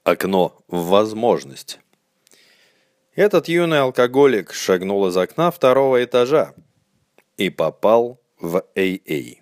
Окно в возможность. Этот юный алкоголик шагнул из окна второго этажа и попал в АА.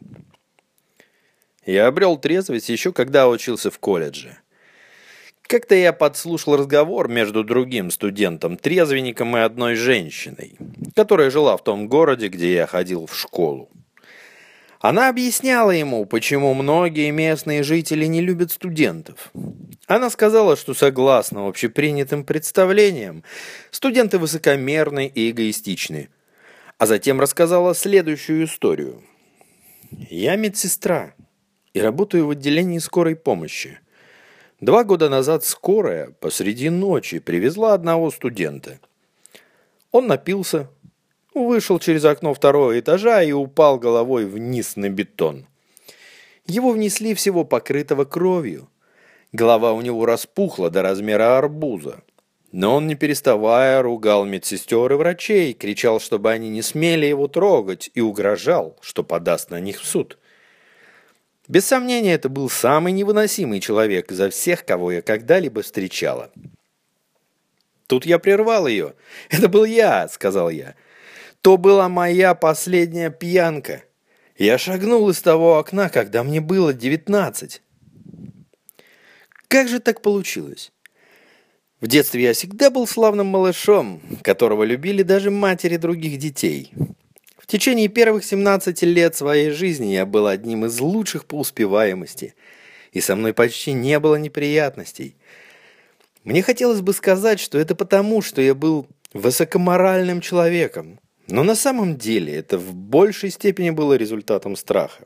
Я обрел трезвость еще когда учился в колледже. Как-то я подслушал разговор между другим студентом-трезвенником и одной женщиной, которая жила в том городе, где я ходил в школу. Она объясняла ему, почему многие местные жители не любят студентов. Она сказала, что согласно общепринятым представлениям, студенты высокомерны и эгоистичны. А затем рассказала следующую историю. Я медсестра и работаю в отделении скорой помощи. 2 года назад скорая посреди ночи привезла одного студента. Он напился, вышел через окно второго этажа и упал головой вниз на бетон. Его внесли всего покрытого кровью. Голова у него распухла до размера арбуза. Но он, не переставая, ругал медсестер и врачей, кричал, чтобы они не смели его трогать, и угрожал, что подаст на них в суд. Без сомнения, это был самый невыносимый человек изо всех, кого я когда-либо встречала. Тут я прервал ее. «Это был я», — сказал я. «То была моя последняя пьянка. Я шагнул из того окна, когда мне было 19. Как же так получилось? В детстве я всегда был славным малышом, которого любили даже матери других детей. В течение первых 17 лет своей жизни я был одним из лучших по успеваемости, и со мной почти не было неприятностей. Мне хотелось бы сказать, что это потому, что я был высокоморальным человеком, но на самом деле это в большей степени было результатом страха.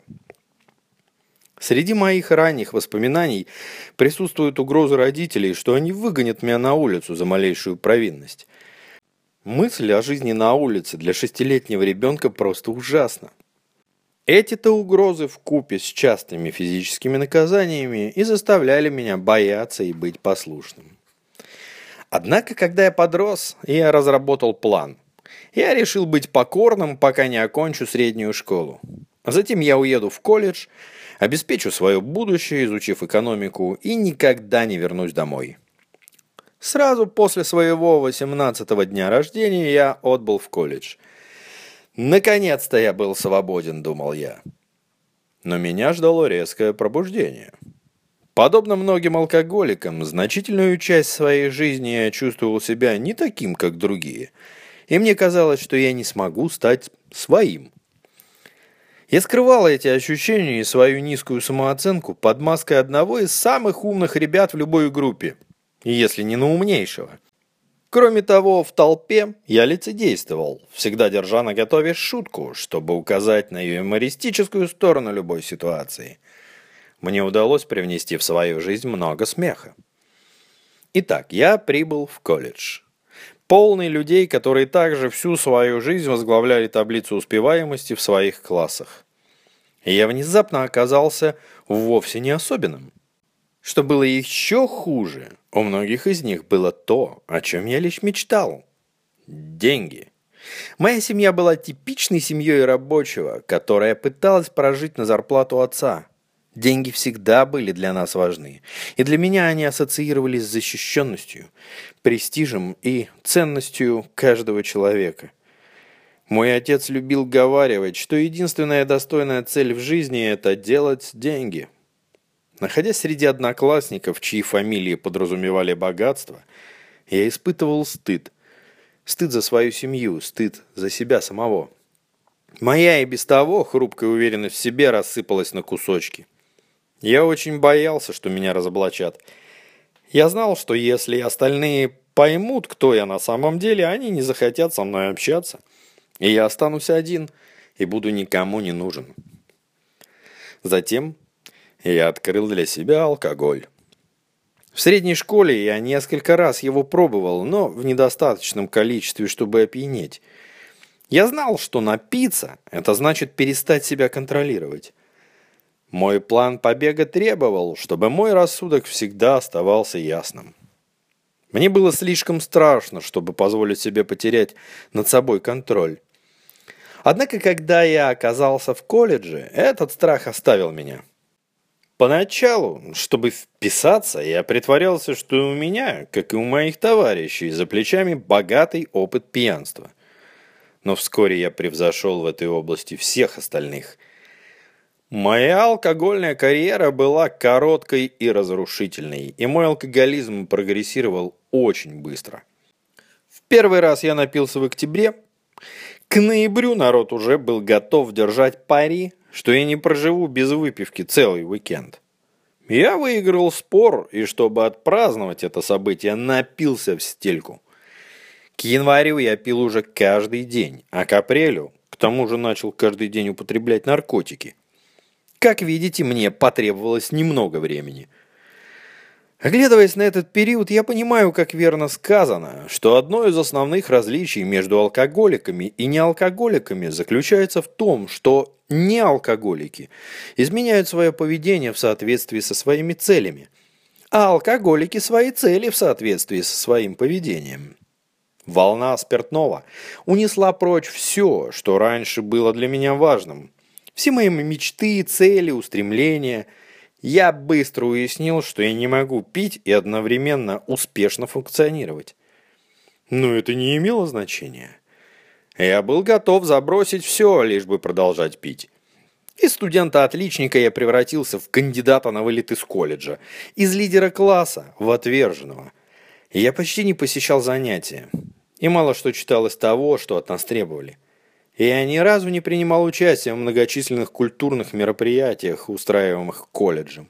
Среди моих ранних воспоминаний присутствует угроза родителей, что они выгонят меня на улицу за малейшую провинность. Мысль о жизни на улице для 6-летнего ребенка просто ужасна. Эти-то угрозы вкупе с частыми физическими наказаниями и заставляли меня бояться и быть послушным. Однако, когда я подрос, я разработал план. Я решил быть покорным, пока не окончу среднюю школу. Затем я уеду в колледж, обеспечу свое будущее, изучив экономику, и никогда не вернусь домой. Сразу после своего 18-го дня рождения я отбыл в колледж. Наконец-то я был свободен, думал я. Но меня ждало резкое пробуждение. Подобно многим алкоголикам, значительную часть своей жизни я чувствовал себя не таким, как другие, и мне казалось, что я не смогу стать своим. Я скрывал эти ощущения и свою низкую самооценку под маской одного из самых умных ребят в любой группе, если не на умнейшего. Кроме того, в толпе я лицедействовал, всегда держа наготове шутку, чтобы указать на ее юмористическую сторону любой ситуации. Мне удалось привнести в свою жизнь много смеха. Итак, я прибыл в колледж. Полный людей, которые также всю свою жизнь возглавляли таблицу успеваемости в своих классах. И я внезапно оказался вовсе не особенным. Что было еще хуже, у многих из них было то, о чем я лишь мечтал. Деньги. Моя семья была типичной семьей рабочего, которая пыталась прожить на зарплату отца. Деньги всегда были для нас важны, и для меня они ассоциировались с защищенностью, престижем и ценностью каждого человека. Мой отец любил говаривать, что единственная достойная цель в жизни – это делать деньги. Находясь среди одноклассников, чьи фамилии подразумевали богатство, я испытывал стыд. Стыд за свою семью, стыд за себя самого. Моя и без того хрупкая уверенность в себе рассыпалась на кусочки. Я очень боялся, что меня разоблачат. Я знал, что если остальные поймут, кто я на самом деле, они не захотят со мной общаться. И я останусь один и буду никому не нужен. Затем я открыл для себя алкоголь. В средней школе я несколько раз его пробовал, но в недостаточном количестве, чтобы опьянеть. Я знал, что напиться – это значит перестать себя контролировать. Мой план побега требовал, чтобы мой рассудок всегда оставался ясным. Мне было слишком страшно, чтобы позволить себе потерять над собой контроль. Однако, когда я оказался в колледже, этот страх оставил меня. Поначалу, чтобы вписаться, я притворялся, что у меня, как и у моих товарищей, за плечами богатый опыт пьянства. Но вскоре я превзошел в этой области всех остальных. Моя алкогольная карьера была короткой и разрушительной, и мой алкоголизм прогрессировал очень быстро. В первый раз я напился в октябре. К ноябрю народ уже был готов держать пари, что я не проживу без выпивки целый уикенд. Я выиграл спор, и чтобы отпраздновать это событие, напился в стельку. К январю я пил уже каждый день, а к апрелю, к тому же, начал каждый день употреблять наркотики. Как видите, мне потребовалось немного времени. Оглядываясь на этот период, я понимаю, как верно сказано, что одно из основных различий между алкоголиками и неалкоголиками заключается в том, что неалкоголики изменяют свое поведение в соответствии со своими целями, а алкоголики свои цели в соответствии со своим поведением. Волна спиртного унесла прочь все, что раньше было для меня важным. Все мои мечты, цели, устремления. Я быстро уяснил, что я не могу пить и одновременно успешно функционировать. Но это не имело значения. Я был готов забросить все, лишь бы продолжать пить. Из студента-отличника я превратился в кандидата на вылет из колледжа, из лидера класса в отверженного. Я почти не посещал занятия, и мало что читал из того, что от нас требовали. Я ни разу не принимал участия в многочисленных культурных мероприятиях, устраиваемых колледжем.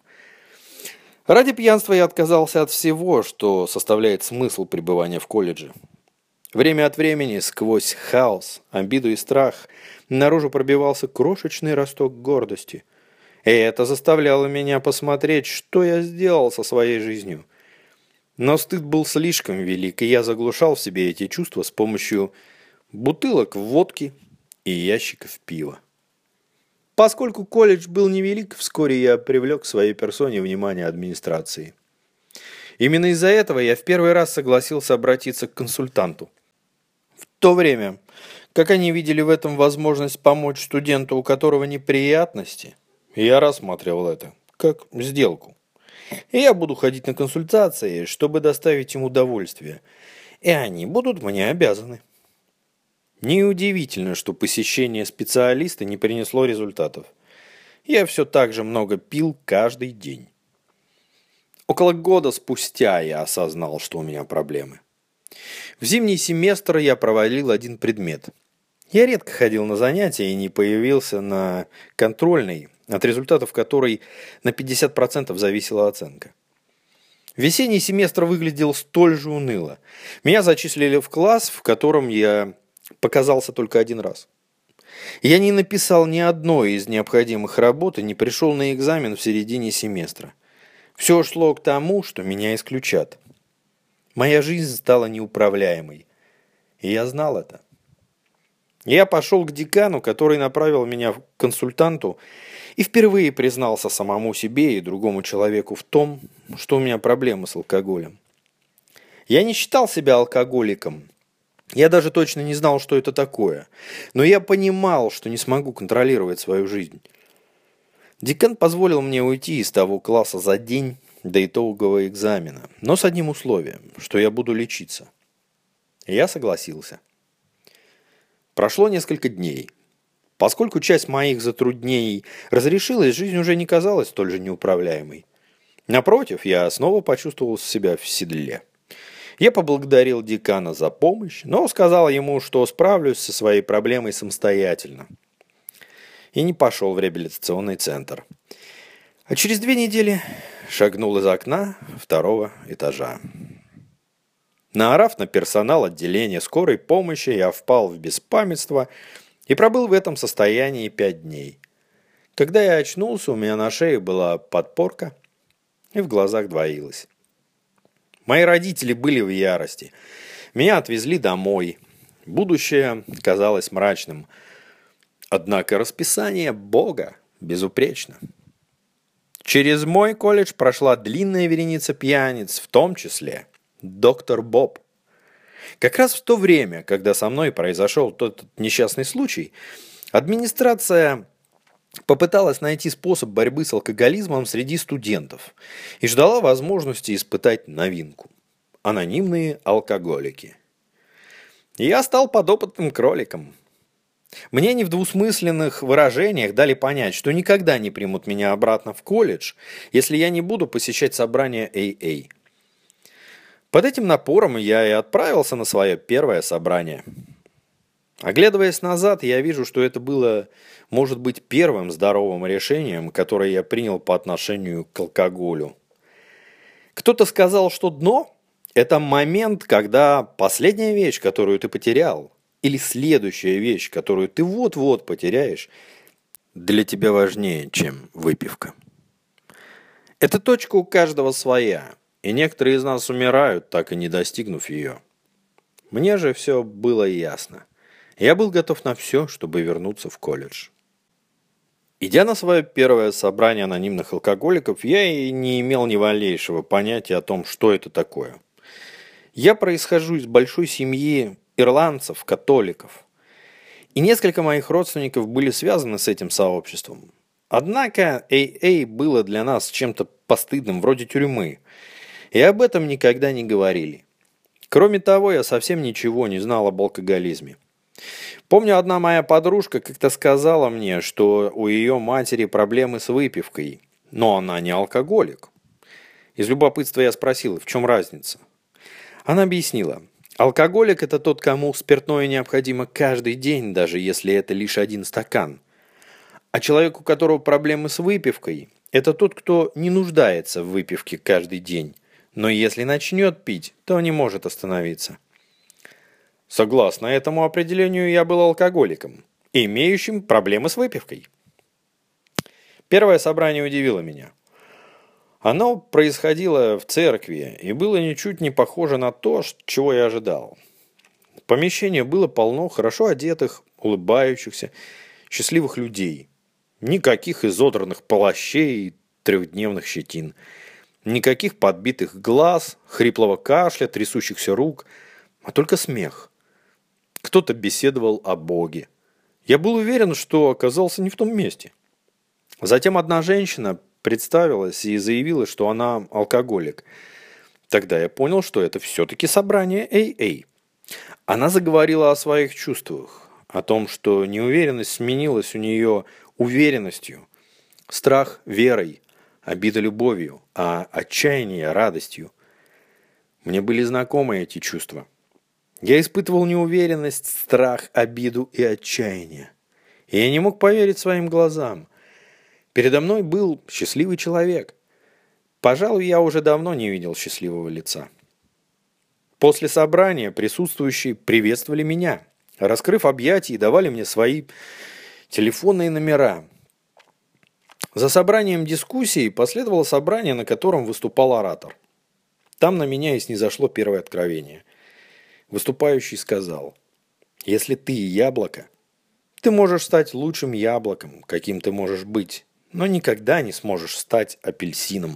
Ради пьянства я отказался от всего, что составляет смысл пребывания в колледже. Время от времени, сквозь хаос, обиду и страх, наружу пробивался крошечный росток гордости. И это заставляло меня посмотреть, что я сделал со своей жизнью. Но стыд был слишком велик, и я заглушал в себе эти чувства с помощью бутылок водки и ящиков пива. Поскольку колледж был невелик, вскоре я привлек к своей персоне внимание администрации. Именно из-за этого я в первый раз согласился обратиться к консультанту. В то время, как они видели в этом возможность помочь студенту, у которого неприятности, я рассматривал это как сделку. И я буду ходить на консультации, чтобы доставить им удовольствие, и они будут мне обязаны. Неудивительно, что посещение специалиста не принесло результатов. Я все так же много пил каждый день. Около года спустя я осознал, что у меня проблемы. В зимний семестр я провалил один предмет. Я редко ходил на занятия и не появился на контрольной, от результатов которой на 50% зависела оценка. Весенний семестр выглядел столь же уныло. Меня зачислили в класс, в котором я показался только один раз. Я не написал ни одной из необходимых работ и не пришел на экзамен в середине семестра. Все шло к тому, что меня исключат. Моя жизнь стала неуправляемой, и я знал это. Я пошел к декану, который направил меня к консультанту, и впервые признался самому себе и другому человеку в том, что у меня проблемы с алкоголем. Я не считал себя алкоголиком. Я даже точно не знал, что это такое. Но я понимал, что не смогу контролировать свою жизнь. Декан позволил мне уйти из того класса за день до итогового экзамена, но с одним условием, что я буду лечиться. Я согласился. Прошло несколько дней. Поскольку часть моих затруднений разрешилась, жизнь уже не казалась столь же неуправляемой. Напротив, я снова почувствовал себя в седле. Я поблагодарил декана за помощь, но сказал ему, что справлюсь со своей проблемой самостоятельно. И не пошел в реабилитационный центр. А через 2 недели шагнул из окна 2-го этажа. Наорав на персонал отделения скорой помощи, я впал в беспамятство и пробыл в этом состоянии 5 дней. Когда я очнулся, у меня на шее была подпорка и в глазах двоилось. Мои родители были в ярости. Меня отвезли домой. Будущее казалось мрачным. Однако расписание Бога безупречно. Через мой колледж прошла длинная вереница пьяниц, в том числе доктор Боб. Как раз в то время, когда со мной произошел тот несчастный случай, администрация попыталась найти способ борьбы с алкоголизмом среди студентов и ждала возможности испытать новинку – анонимные алкоголики. И я стал подопытным кроликом. Мне не в двусмысленных выражениях дали понять, что никогда не примут меня обратно в колледж, если я не буду посещать собрания AA. Под этим напором я и отправился на свое первое собрание. Оглядываясь назад, я вижу, что это было, может быть, первым здоровым решением, которое я принял по отношению к алкоголю. Кто-то сказал, что дно – это момент, когда последняя вещь, которую ты потерял, или следующая вещь, которую ты вот-вот потеряешь, для тебя важнее, чем выпивка. Эта точка у каждого своя, и некоторые из нас умирают, так и не достигнув ее. Мне же все было ясно. Я был готов на все, чтобы вернуться в колледж. Идя на свое первое собрание анонимных алкоголиков, я и не имел ни малейшего понятия о том, что это такое. Я происхожу из большой семьи ирландцев, католиков. И несколько моих родственников были связаны с этим сообществом. Однако AA было для нас чем-то постыдным, вроде тюрьмы. И об этом никогда не говорили. Кроме того, я совсем ничего не знал об алкоголизме. Помню, одна моя подружка как-то сказала мне, что у ее матери проблемы с выпивкой, но она не алкоголик. Из любопытства я спросил, в чем разница. Она объяснила. Алкоголик – это тот, кому спиртное необходимо каждый день, даже если это лишь один стакан. А человек, у которого проблемы с выпивкой – это тот, кто не нуждается в выпивке каждый день, но если начнет пить, то не может остановиться. Согласно этому определению, я был алкоголиком, имеющим проблемы с выпивкой. Первое собрание удивило меня. Оно происходило в церкви и было ничуть не похоже на то, чего я ожидал. Помещение было полно хорошо одетых, улыбающихся, счастливых людей. Никаких изодранных плащей и трехдневных щетин. Никаких подбитых глаз, хриплого кашля, трясущихся рук, а только смех. Кто-то беседовал о Боге. Я был уверен, что оказался не в том месте. Затем одна женщина представилась и заявила, что она алкоголик. Тогда я понял, что это все-таки собрание AA. Она заговорила о своих чувствах, о том, что неуверенность сменилась у нее уверенностью, страх верой, обида любовью, а отчаяние радостью. Мне были знакомы эти чувства. Я испытывал неуверенность, страх, обиду и отчаяние. И я не мог поверить своим глазам. Передо мной был счастливый человек. Пожалуй, я уже давно не видел счастливого лица. После собрания присутствующие приветствовали меня, раскрыв объятия и давали мне свои телефонные номера. За собранием дискуссий последовало собрание, на котором выступал оратор. Там на меня и снизошло первое откровение. Выступающий сказал: «Если ты яблоко, ты можешь стать лучшим яблоком, каким ты можешь быть, но никогда не сможешь стать апельсином».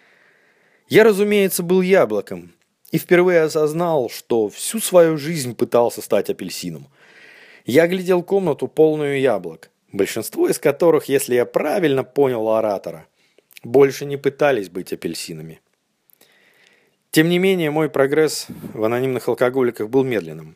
Я, разумеется, был яблоком и впервые осознал, что всю свою жизнь пытался стать апельсином. Я оглядел комнату, полную яблок, большинство из которых, если я правильно понял оратора, больше не пытались быть апельсинами. Тем не менее, мой прогресс в анонимных алкоголиках был медленным.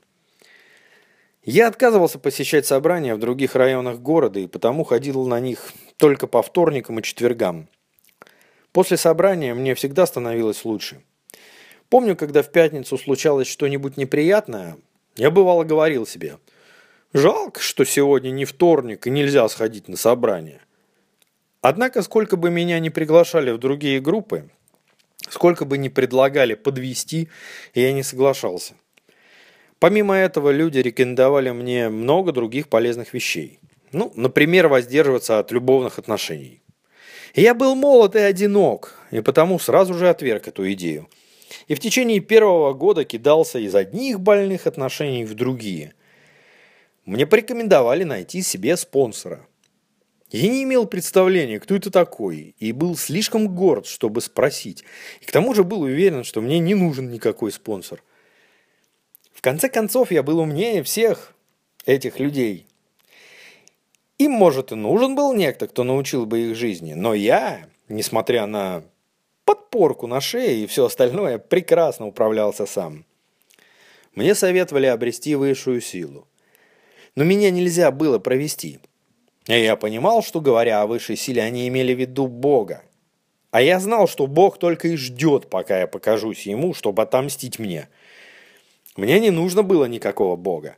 Я отказывался посещать собрания в других районах города и потому ходил на них только по вторникам и четвергам. После собрания мне всегда становилось лучше. Помню, когда в пятницу случалось что-нибудь неприятное, я бывало говорил себе: «Жалко, что сегодня не вторник и нельзя сходить на собрание». Однако, сколько бы меня ни приглашали в другие группы, сколько бы ни предлагали подвести, я не соглашался. Помимо этого, люди рекомендовали мне много других полезных вещей. Например, воздерживаться от любовных отношений. Я был молод и одинок, и потому сразу же отверг эту идею. И в течение первого года кидался из одних больных отношений в другие. Мне порекомендовали найти себе спонсора. Я не имел представления, кто это такой, и был слишком горд, чтобы спросить. И к тому же был уверен, что мне не нужен никакой спонсор. В конце концов, я был умнее всех этих людей. Им, может, и нужен был некто, кто научил бы их жизни, но я, несмотря на подпорку на шее и все остальное, прекрасно управлялся сам. Мне советовали обрести высшую силу, но меня нельзя было провести. И я понимал, что, говоря о высшей силе, они имели в виду Бога. А я знал, что Бог только и ждет, пока я покажусь ему, чтобы отомстить мне. Мне не нужно было никакого Бога.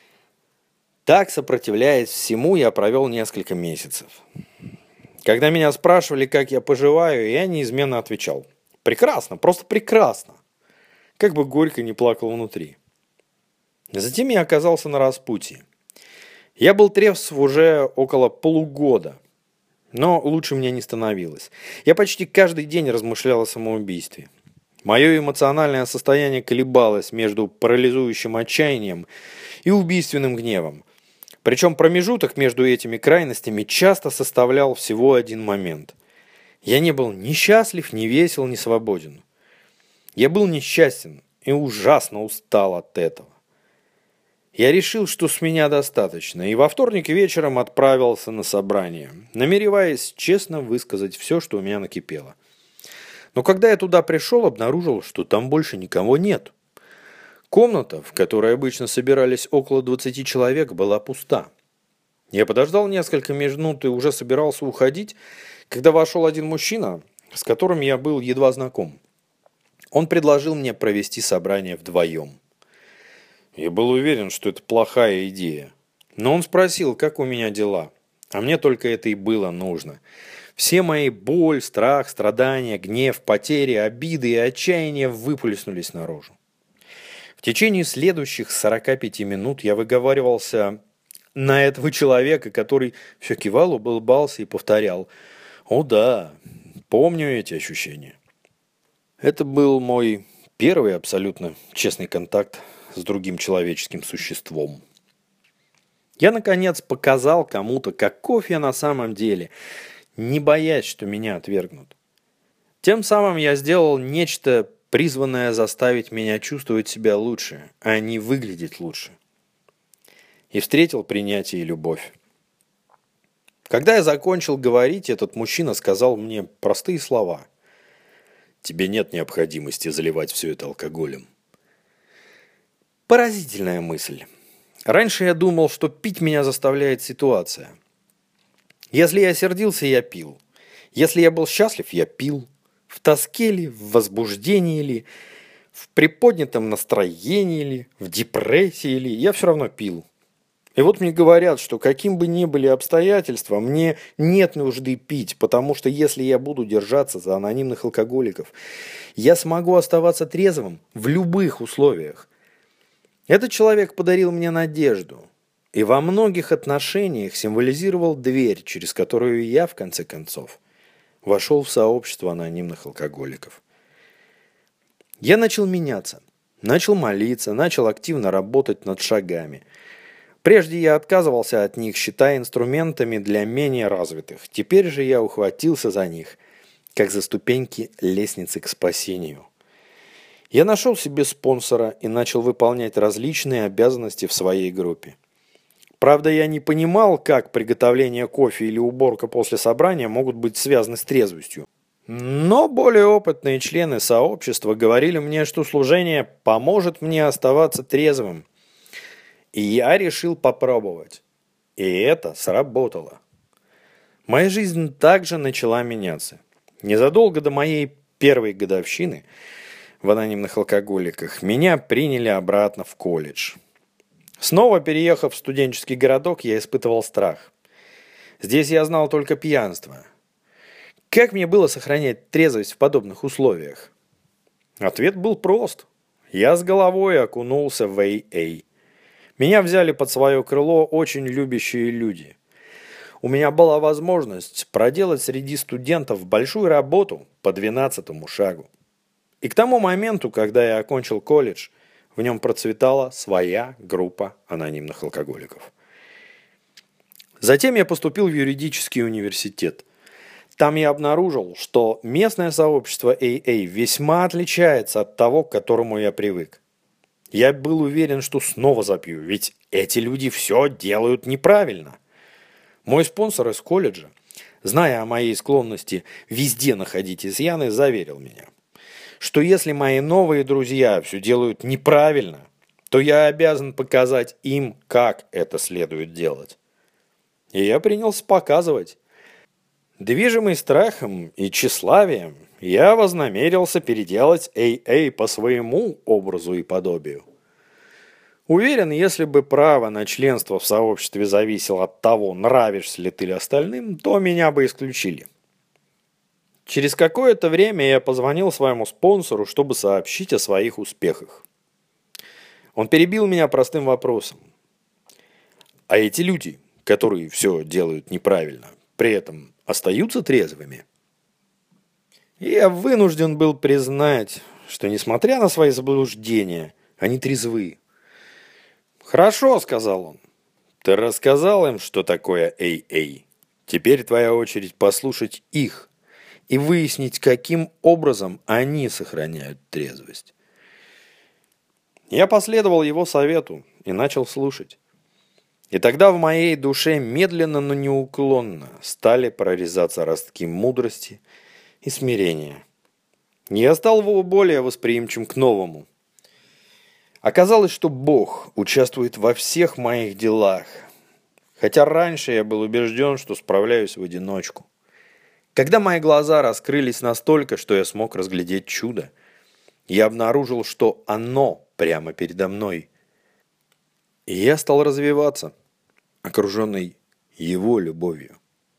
Так, сопротивляясь всему, я провел несколько месяцев. Когда меня спрашивали, как я поживаю, я неизменно отвечал: прекрасно, просто прекрасно. Как бы горько не плакал внутри. Затем я оказался на распутье. Я был трезв уже около полугода, но лучше мне не становилось. Я почти каждый день размышлял о самоубийстве. Мое эмоциональное состояние колебалось между парализующим отчаянием и убийственным гневом. Причем промежуток между этими крайностями часто составлял всего один момент. Я не был ни счастлив, ни весел, ни свободен. Я был несчастен и ужасно устал от этого. Я решил, что с меня достаточно, и во вторник вечером отправился на собрание, намереваясь честно высказать все, что у меня накипело. Но когда я туда пришел, обнаружил, что там больше никого нет. Комната, в которой обычно собирались около 20 человек, была пуста. Я подождал несколько минут и уже собирался уходить, когда вошел один мужчина, с которым я был едва знаком. Он предложил мне провести собрание вдвоем. Я был уверен, что это плохая идея. Но он спросил, как у меня дела. А мне только это и было нужно. Все мои боль, страх, страдания, гнев, потери, обиды и отчаяние выплеснулись наружу. В течение следующих 45 минут я выговаривался на этого человека, который все кивал, улыбался и повторял: «О да, помню эти ощущения». Это был мой первый абсолютно честный контакт с другим человеческим существом. Я, наконец, показал кому-то, каков я на самом деле, не боясь, что меня отвергнут. Тем самым я сделал нечто, призванное заставить меня чувствовать себя лучше, а не выглядеть лучше. И встретил принятие и любовь. Когда я закончил говорить, этот мужчина сказал мне простые слова: «Тебе нет необходимости заливать все это алкоголем». Поразительная мысль. Раньше я думал, что пить меня заставляет ситуация. Если я сердился, я пил. Если я был счастлив, я пил. В тоске ли, в возбуждении ли, в приподнятом настроении ли, в депрессии ли, я все равно пил. И вот мне говорят, что каким бы ни были обстоятельства, мне нет нужды пить, потому что если я буду держаться за анонимных алкоголиков, я смогу оставаться трезвым в любых условиях. Этот человек подарил мне надежду и во многих отношениях символизировал дверь, через которую я, в конце концов, вошел в сообщество анонимных алкоголиков. Я начал меняться, начал молиться, начал активно работать над шагами. Прежде я отказывался от них, считая инструментами для менее развитых. Теперь же я ухватился за них, как за ступеньки лестницы к спасению. Я нашел себе спонсора и начал выполнять различные обязанности в своей группе. Правда, я не понимал, как приготовление кофе или уборка после собрания могут быть связаны с трезвостью. Но более опытные члены сообщества говорили мне, что служение поможет мне оставаться трезвым. И я решил попробовать. И это сработало. Моя жизнь также начала меняться. Незадолго до моей первой годовщины в анонимных алкоголиках меня приняли обратно в колледж. Снова переехав в студенческий городок, я испытывал страх. Здесь я знал только пьянство. Как мне было сохранять трезвость в подобных условиях? Ответ был прост. Я с головой окунулся в AA. Меня взяли под свое крыло очень любящие люди. У меня была возможность проделать среди студентов большую работу по 12-му шагу. И к тому моменту, когда я окончил колледж, в нем процветала своя группа анонимных алкоголиков. Затем я поступил в юридический университет. Там я обнаружил, что местное сообщество AA весьма отличается от того, к которому я привык. Я был уверен, что снова запью, ведь эти люди все делают неправильно. Мой спонсор из колледжа, зная о моей склонности везде находить изъяны, заверил меня, что если мои новые друзья все делают неправильно, то я обязан показать им, как это следует делать. И я принялся показывать. Движимый страхом и тщеславием, я вознамерился переделать AA по своему образу и подобию. Уверен, если бы право на членство в сообществе зависело от того, нравишься ли ты остальным, то меня бы исключили. Через какое-то время я позвонил своему спонсору, чтобы сообщить о своих успехах. Он перебил меня простым вопросом. А эти люди, которые все делают неправильно, при этом остаются трезвыми? И я вынужден был признать, что, несмотря на свои заблуждения, они трезвы. «Хорошо», — сказал он. «Ты рассказал им, что такое AA. Теперь твоя очередь послушать их и выяснить, каким образом они сохраняют трезвость». Я последовал его совету и начал слушать. И тогда в моей душе медленно, но неуклонно стали прорезаться ростки мудрости и смирения. Я стал более восприимчив к новому. Оказалось, что Бог участвует во всех моих делах, хотя раньше я был убежден, что справляюсь в одиночку. Когда мои глаза раскрылись настолько, что я смог разглядеть чудо, я обнаружил, что оно прямо передо мной. И я стал развиваться, окруженный Его любовью.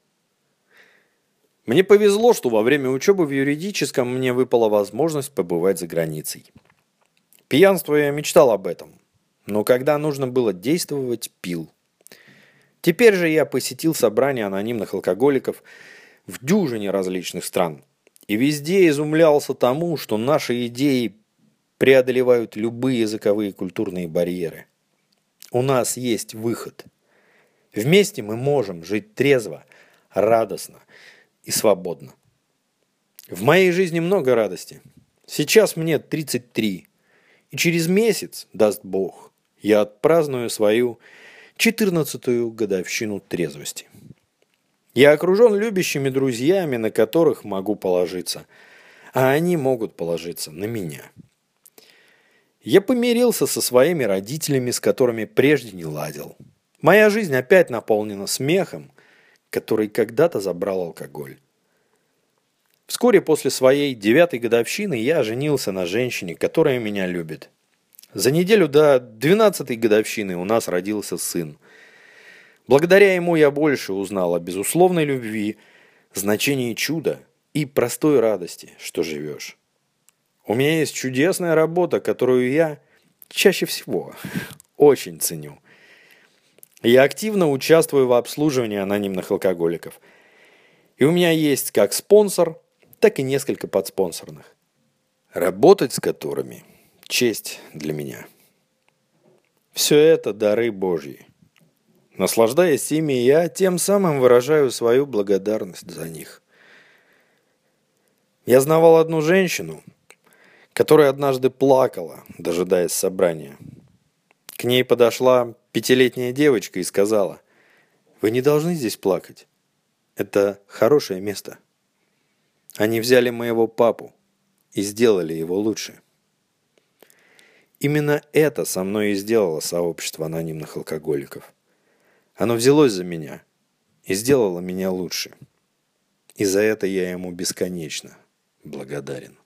Мне повезло, что во время учебы в юридическом мне выпала возможность побывать за границей. Пьянство я мечтал об этом, но когда нужно было действовать, пил. Теперь же я посетил собрания анонимных алкоголиков в дюжине различных стран и везде изумлялся тому, что наши идеи преодолевают любые языковые и культурные барьеры. У нас есть выход. Вместе мы можем жить трезво, радостно и свободно. В моей жизни много радости. Сейчас мне 33. И через месяц, даст Бог, я отпраздную свою 14-ю годовщину трезвости. Я окружен любящими друзьями, на которых могу положиться, а они могут положиться на меня. Я помирился со своими родителями, с которыми прежде не ладил. Моя жизнь опять наполнена смехом, который когда-то забрал алкоголь. Вскоре после своей 9-й годовщины я женился на женщине, которая меня любит. За неделю до 12-й годовщины у нас родился сын. Благодаря ему я больше узнал о безусловной любви, значении чуда и простой радости, что живешь. У меня есть чудесная работа, которую я чаще всего очень ценю. Я активно участвую в обслуживании анонимных алкоголиков. И у меня есть как спонсор, так и несколько подспонсорных, работать с которыми – честь для меня. Все это дары Божьи. Наслаждаясь ими, я тем самым выражаю свою благодарность за них. Я знавал одну женщину, которая однажды плакала, дожидаясь собрания. К ней подошла 5-летняя девочка и сказала: «Вы не должны здесь плакать. Это хорошее место. Они взяли моего папу и сделали его лучше». Именно это со мной и сделало сообщество анонимных алкоголиков. Оно взялось за меня и сделало меня лучше. И за это я ему бесконечно благодарен.